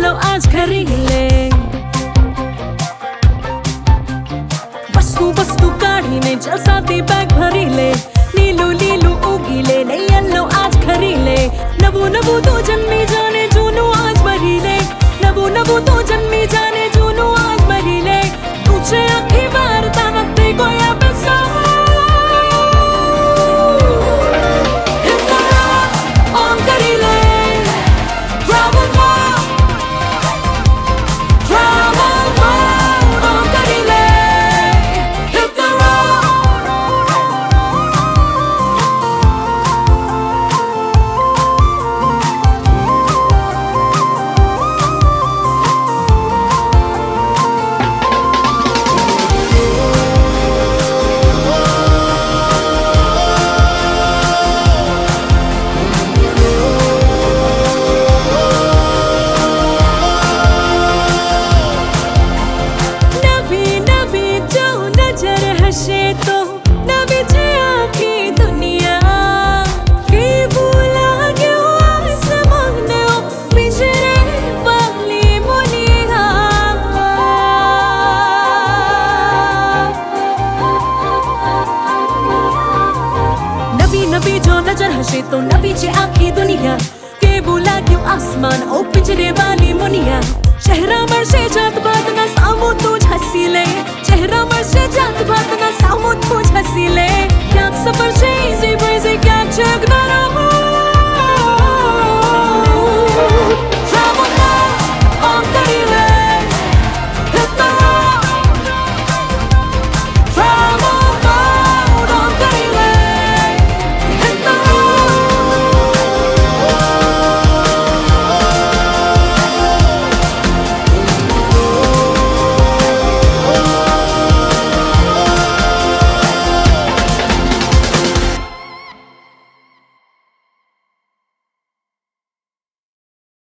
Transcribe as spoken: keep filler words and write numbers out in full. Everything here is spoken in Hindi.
येलो आज खरीद ले। वस्तू वस्तू काढीने जलसाती बॅग भरीले, लीलू लीलू उगीले ने येलो आज खरीले। नवू नवू तो जन्मी जाने जूनू आज भरीले, नवू नवू तो जन्मी जाने जूनू आज भरीले। तुझे आखी वारता नक्की गोया बेसा तो नवी छे आखी दुनिया के भूला गयो आसमान ओ पिंजरे वाली मुनिया। नवी नवी जो नजर हसे तो नवी छे आखी दुनिया के भूला गयो आसमान ओ पिंजरे वाली मुनिया। शहरा मरसे जात बात